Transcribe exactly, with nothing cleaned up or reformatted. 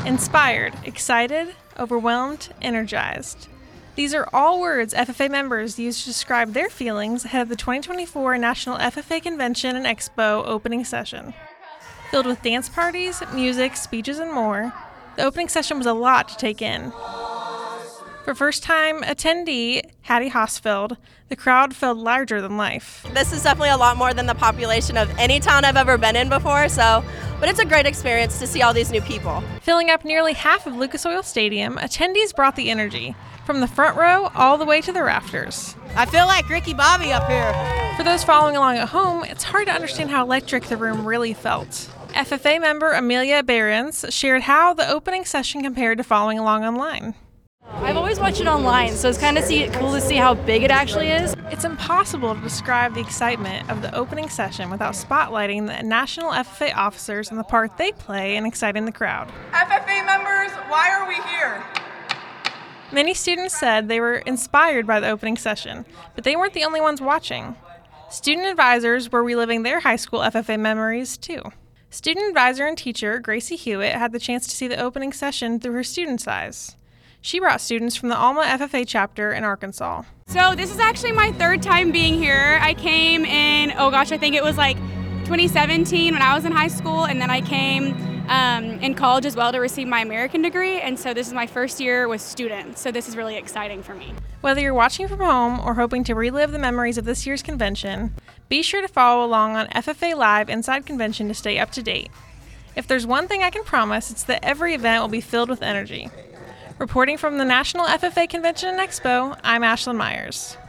Inspired, excited, overwhelmed, energized. These are all words F F A members use to describe their feelings ahead of the twenty twenty-four National F F A Convention and Expo opening session. Filled with dance parties, music, speeches, and more, the opening session was a lot to take in. For first-time attendee Hattie Hosfeld, the crowd felt larger than life. This is definitely a lot more than the population of any town I've ever been in before, so, but it's a great experience to see all these new people. Filling up nearly half of Lucas Oil Stadium, attendees brought the energy, from the front row all the way to the rafters. I feel like Ricky Bobby up here. For those following along at home, it's hard to understand how electric the room really felt. F F A member Amelia Behrens shared how the opening session compared to following along online. I've always watched it online, so it's kind of see, cool to see how big it actually is. It's impossible to describe the excitement of the opening session without spotlighting the National F F A officers and the part they play in exciting the crowd. F F A members, why are we here? Many students said they were inspired by the opening session, but they weren't the only ones watching. Student advisors were reliving their high school F F A memories, too. Student advisor and teacher Gracie Hewitt had the chance to see the opening session through her students' eyes. She brought students from the Alma F F A chapter in Arkansas. So this is actually my third time being here. I came in, oh gosh, I think it was like twenty seventeen when I was in high school, and then I came um, in college as well to receive my American degree, and so this is my first year with students, so this is really exciting for me. Whether you're watching from home or hoping to relive the memories of this year's convention, be sure to follow along on F F A Live Inside Convention to stay up to date. If there's one thing I can promise, it's that every event will be filled with energy. Reporting from the National F F A Convention and Expo, I'm Ashlyn Myers.